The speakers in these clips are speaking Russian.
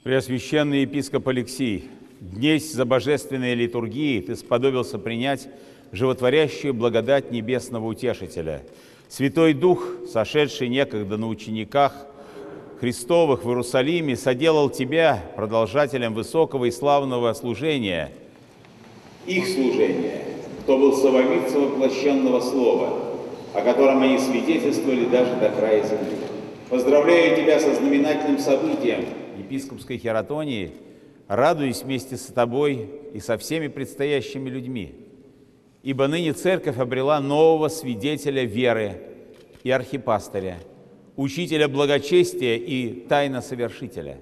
Преосвященный епископ Алексий, днесь за божественной литургией ты сподобился принять животворящую благодать небесного утешителя. Святой Дух, сошедший некогда на учениках Христовых в Иерусалиме, соделал тебя продолжателем высокого и славного служения. Их служения, кто был сововицем воплощенного слова, о котором они свидетельствовали даже до края земли. Поздравляю тебя со знаменательным событием епископской хератонии, радуюсь вместе с тобой и со всеми предстоящими людьми, ибо ныне Церковь обрела нового свидетеля веры и архипастыря, учителя благочестия и тайносовершителя.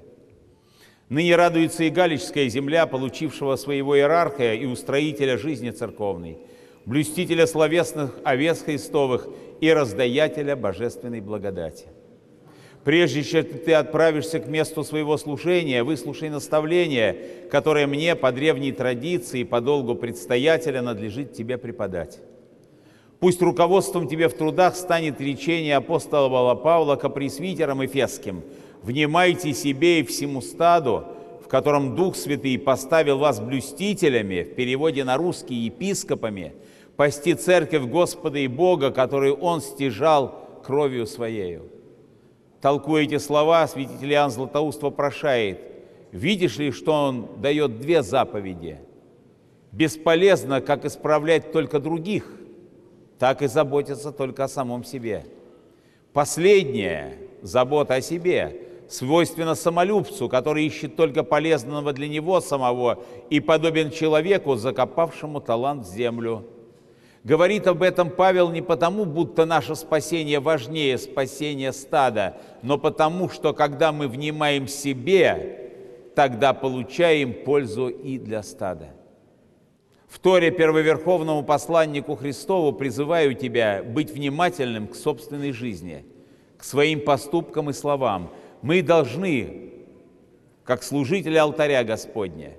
Ныне радуется и Галичская земля, получившего своего иерарха и устроителя жизни церковной, блюстителя словесных овец Христовых и раздаятеля божественной благодати. Прежде чем ты отправишься к месту своего служения, выслушай наставление, которое мне по древней традиции, по долгу предстоятеля надлежит тебе преподать. Пусть руководством тебе в трудах станет речение апостола Павла ко пресвитерам Эфесским: «Внимайте себе и всему стаду, в котором Дух Святый поставил вас блюстителями», в переводе на русский епископами, «пасти церковь Господа и Бога, которую Он стяжал кровью Своею». Толкуя эти слова, святитель Иоанн Златоуст вопрошает: видишь ли, что он дает две заповеди? Бесполезно как исправлять только других, так и заботиться только о самом себе. Последняя забота о себе свойственна самолюбцу, который ищет только полезного для него самого и подобен человеку, закопавшему талант в землю. Говорит об этом Павел не потому, будто наше спасение важнее спасения стада, но потому, что когда мы внимаем себе, тогда получаем пользу и для стада. В Торе первоверховному посланнику Христову призываю тебя быть внимательным к собственной жизни, к своим поступкам и словам. Мы должны, как служители алтаря Господня,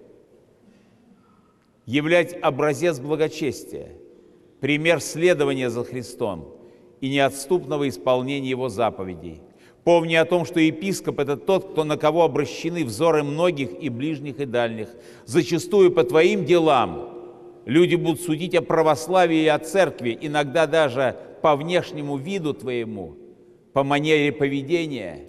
являть образец благочестия, пример следования за Христом и неотступного исполнения Его заповедей. Помни о том, что епископ – это тот, на кого обращены взоры многих и ближних, и дальних. Зачастую по твоим делам люди будут судить о православии и о церкви, иногда даже по внешнему виду твоему, по манере поведения,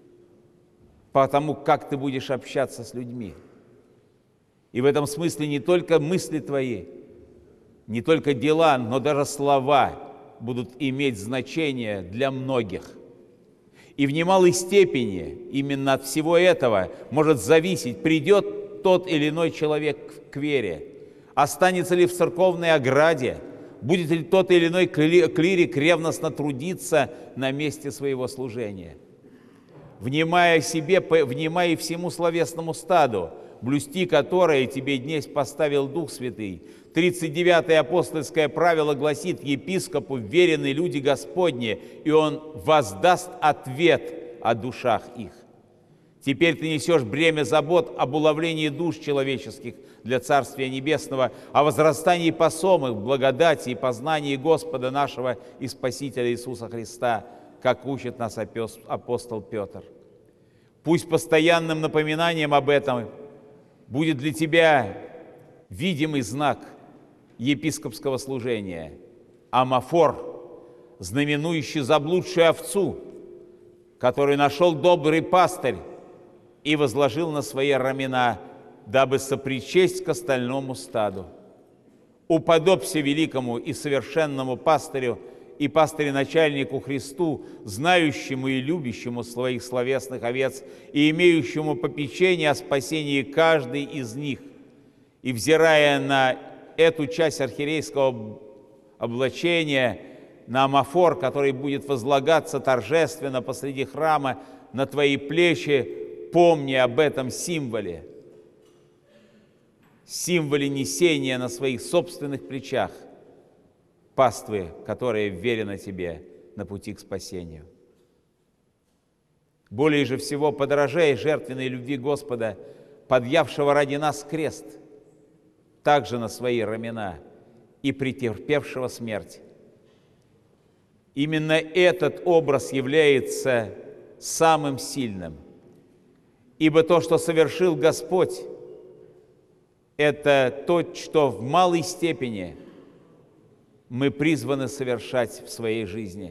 по тому, как ты будешь общаться с людьми. И в этом смысле не только мысли твои, не только дела, но даже слова будут иметь значение для многих. И в немалой степени именно от всего этого может зависеть, придет тот или иной человек к вере, останется ли в церковной ограде, будет ли тот или иной клирик ревностно трудиться на месте своего служения. Внимая себе, внимая и всему словесному стаду, блюсти которое тебе днесь поставил Дух Святый. 39-е апостольское правило гласит: епископу верены люди Господни, и он воздаст ответ о душах их. Теперь ты несешь бремя забот об уловлении душ человеческих для Царствия Небесного, о возрастании посомых, благодати и познании Господа нашего и Спасителя Иисуса Христа, как учит нас апостол Петр. Пусть постоянным напоминанием об этом будет для тебя видимый знак епископского служения – амафор, знаменующий заблудшую овцу, которую нашел добрый пастырь и возложил на свои рамена, дабы сопричесть к остальному стаду. Уподобься великому и совершенному пастырю и пастырю-начальнику Христу, знающему и любящему своих словесных овец и имеющему попечение о спасении каждой из них. И, взирая на эту часть архиерейского облачения, на амафор, который будет возлагаться торжественно посреди храма на твои плечи, помни об этом символе несения на своих собственных плечах паствы, которая верена тебе на пути к спасению. Более же всего подражай жертвенной любви Господа, подъявшего ради нас крест, также на свои рамена и претерпевшего смерть. Именно этот образ является самым сильным Ибо то, что совершил Господь, это то, что в малой степени мы призваны совершать в своей жизни,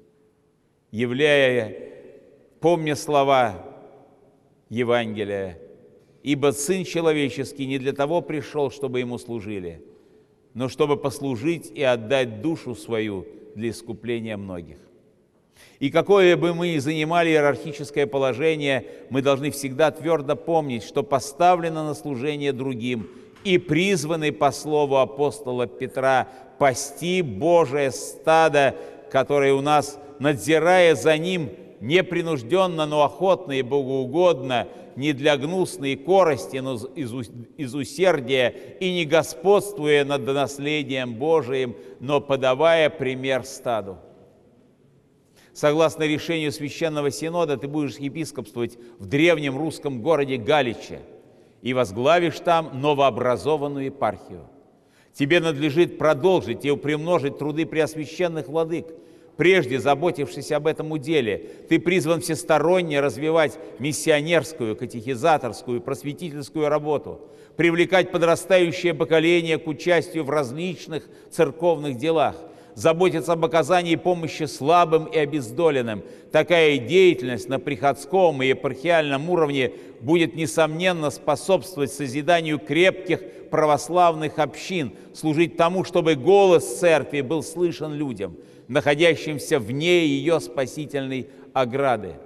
помня слова Евангелия: «Ибо Сын Человеческий не для того пришел, чтобы Ему служили, но чтобы послужить и отдать душу свою для искупления многих». И какое бы мы ни занимали иерархическое положение, мы должны всегда твердо помнить, что поставлены на служение другим и призваны по слову апостола Петра пасти Божие стадо, которое у нас, надзирая за ним, непринужденно, но охотно и богоугодно, не для гнусной корости, но из усердия, и не господствуя над наследием Божиим, но подавая пример стаду. Согласно решению Священного Синода, ты будешь епископствовать в древнем русском городе Галиче и возглавишь там новообразованную епархию. Тебе надлежит продолжить и приумножить труды преосвященных владык, прежде заботившись об этом уделе. Ты призван всесторонне развивать миссионерскую, катехизаторскую, просветительскую работу, привлекать подрастающее поколение к участию в различных церковных делах, заботиться об оказании помощи слабым и обездоленным. Такая деятельность на приходском и епархиальном уровне будет, несомненно, способствовать созиданию крепких православных общин, служить тому, чтобы голос церкви был слышен людям, находящимся вне ее спасительной ограды.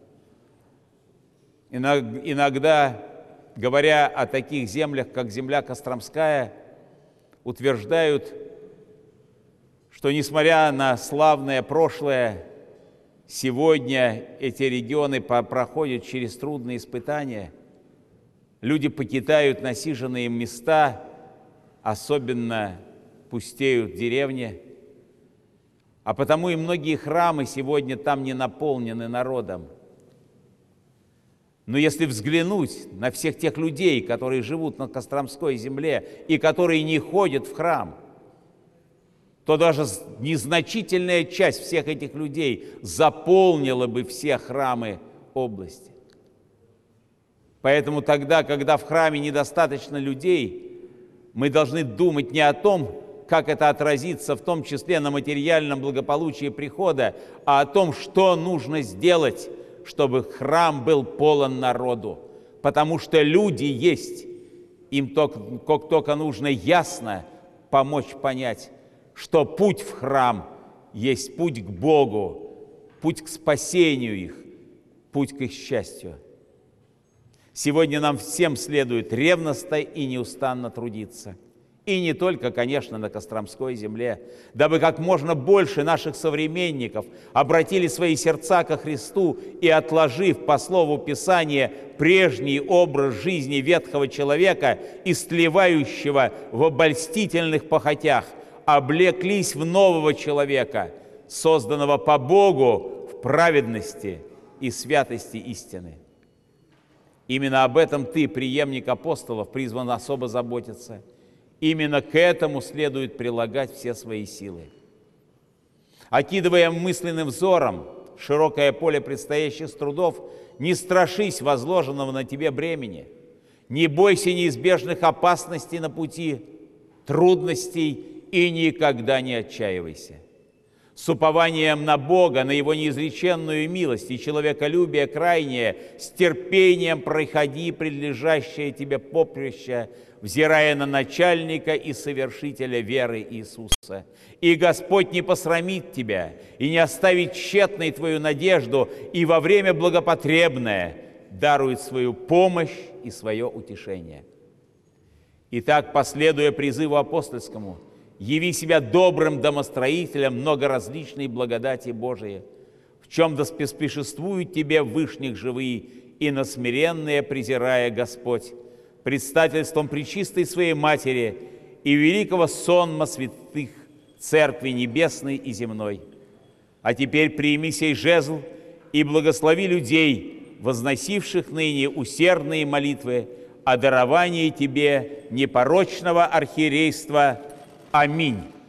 Иногда, говоря о таких землях, как земля Костромская, утверждают, что, несмотря на славное прошлое, сегодня эти регионы проходят через трудные испытания. Люди покидают насиженные места, особенно пустеют деревни, а потому и многие храмы сегодня там не наполнены народом. Но если взглянуть на всех тех людей, которые живут на Костромской земле и которые не ходят в храм, то даже незначительная часть всех этих людей заполнила бы все храмы области. Поэтому тогда, когда в храме недостаточно людей, мы должны думать не о том, как это отразится в том числе на материальном благополучии прихода, а о том, что нужно сделать, чтобы храм был полон народу. Потому что люди есть, им только нужно ясно помочь понять, что путь в храм есть путь к Богу, путь к спасению их, путь к их счастью. Сегодня нам всем следует ревностно и неустанно трудиться. И не только, конечно, на Костромской земле, дабы как можно больше наших современников обратили свои сердца ко Христу и, отложив по слову Писания прежний образ жизни ветхого человека, истлевающего в обольстительных похотях, облеклись в нового человека, созданного по Богу в праведности и святости истины. Именно об этом ты, преемник апостолов, призван особо заботиться. Именно к этому следует прилагать все свои силы. Окидывая мысленным взором широкое поле предстоящих трудов, не страшись возложенного на тебе бремени, не бойся неизбежных опасностей на пути, трудностей, и никогда не отчаивайся. С упованием на Бога, на Его неизреченную милость и человеколюбие крайнее, с терпением проходи предлежащее тебе поприще, взирая на начальника и совершителя веры Иисуса. И Господь не посрамит тебя, и не оставит тщетной твою надежду, и во время благопотребное дарует свою помощь и свое утешение. Итак, последуя призыву апостольскому, яви себя добрым домостроителем многоразличной благодати Божией, в чем доспешествуют тебе вышних живые и на смиренные презирая Господь, предстательством пречистой своей Матери и великого сонма святых Церкви Небесной и земной. А теперь прими сей жезл и благослови людей, возносивших ныне усердные молитвы о даровании тебе непорочного архиерейства. Аминь.